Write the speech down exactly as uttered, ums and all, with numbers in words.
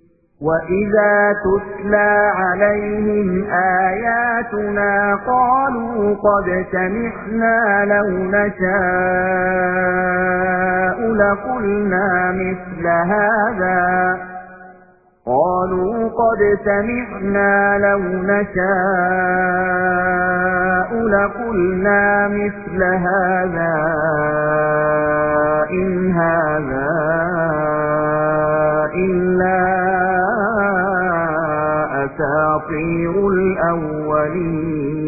وَإِذَا تُتْلَى عَلَيْهِمْ آيَاتُنَا قَالُوا قَدْ سَمِعْنَا لَوْ نَشَاءُ لَقُلْنَا مِثْلَ هَذَا قَالُوا قَدْ سَمِعْنَا لَوْ نَشَاءُ لَقُلْنَا مِثْلَ هَذَا إِنْ هَذَا إِلَّا أَسَاطِيرُ الْأَوَّلِينَ